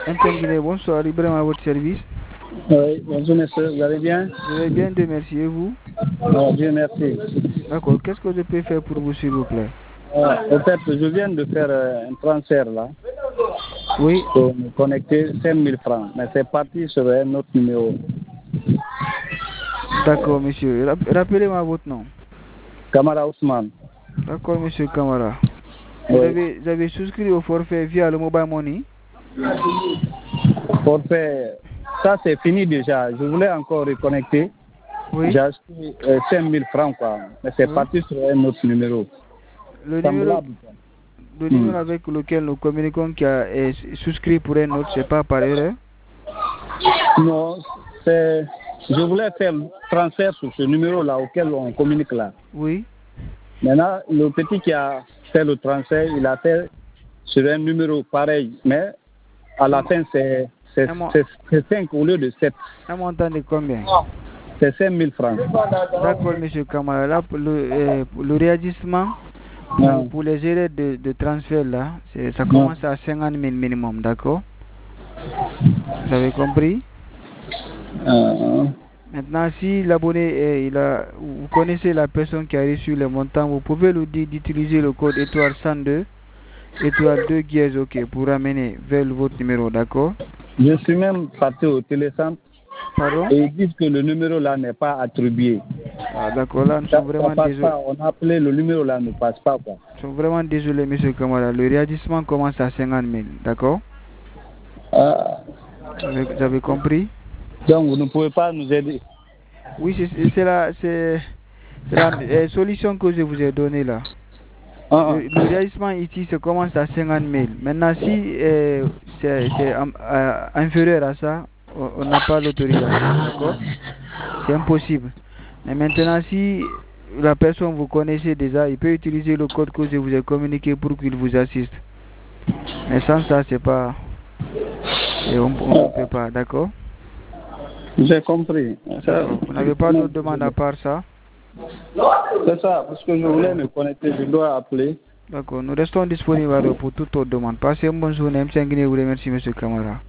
M5 Guinée, bonsoir, Ibrahim à votre service. Oui, bonjour monsieur, vous allez bien? Je vais bien, Dieu merci, et vous? Dieu merci. D'accord, qu'est-ce que je peux faire pour vous, s'il vous plaît? En fait, je viens de faire un transfert là, Oui, pour me connecter 5000 francs, mais c'est parti sur un autre numéro. d'accord, monsieur. Rappelez-moi votre nom. Kamara Ousmane. D'accord, monsieur Kamara. Oui. Vous avez souscrit au forfait via le mobile money? Forfait, ça c'est fini déjà. Je voulais encore reconnecter. Oui. J'ai acheté 5000 francs quoi, mais c'est Oui. parti sur un autre numéro. Le Semblable. numéro avec lequel nous communiquons qui est souscrit pour un autre, c'est pas par erreur? Non, c'est. Je voulais faire le transfert sur ce numéro-là auquel on communique là. Oui. Maintenant, le petit qui a fait le transfert, il a fait sur un numéro pareil, mais à la fin, c'est 5 au lieu de 7. Un montant de combien? C'est 5000 francs. D'accord, monsieur Kamara. Là, pour le réajustement, pour les erreurs de transfert, là, ça commence à 50 000 minimum, d'accord? Vous avez compris? Maintenant, si l'abonné, vous connaissez la personne qui a reçu le montant, vous pouvez lui dire d'utiliser le code étoile 102, étoile 2 dièse OK pour ramener vers votre numéro, d'accord? Je suis même parti au télécentre. Pardon? Et ils disent que le numéro là n'est pas attribué. Ah, d'accord, là, nous sommes vraiment désolés. On a appelé, le numéro là ne passe pas quoi. Nous sommes vraiment désolés, monsieur Kamara. Le réagissement commence à 50 000, d'accord? Vous avez compris? Donc vous ne pouvez pas nous aider. Oui, c'est la solution que je vous ai donnée là. Le réagissement ici, ça commence à 50 000. Maintenant, si c'est inférieur à ça, on n'a pas l'autorisation, d'accord? C'est impossible. Mais maintenant, si la personne vous connaissez déjà, il peut utiliser le code que je vous ai communiqué pour qu'il vous assiste. Mais sans ça, c'est pas... on ne peut pas, d'accord? J'ai compris. Vous n'avez pas d'autre demande à part ça? C'est ça, parce que je voulais me connecter, je dois appeler. D'accord, nous restons disponibles pour toute autre demande. Passez une bonne journée. M5 Guinée vous remercie, monsieur Kamara.